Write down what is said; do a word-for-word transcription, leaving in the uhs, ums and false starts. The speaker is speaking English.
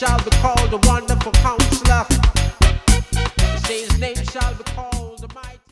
shall be called a wonderful counselor. Say his name shall be called.